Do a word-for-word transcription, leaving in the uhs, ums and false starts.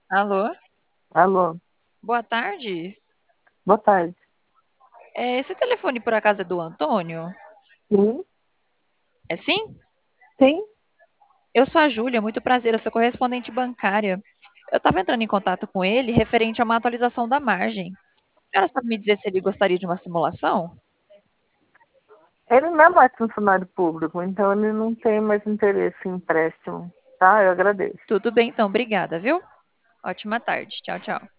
Alô? Alô, Boa tarde. boa tarde. É, esse telefone por acaso é do Antônio? Sim, É sim? sim. Eu sou a Júlia, muito prazer, eu sou correspondente bancária. Eu estava entrando em contato com ele referente a uma atualização da margem. A senhora sabe me dizer se ele gostaria de uma simulação? Ele não é mais funcionário público, então ele não tem mais interesse em empréstimo, tá? Eu agradeço. Tudo bem, então, obrigada, viu? Ótima tarde. Tchau, tchau.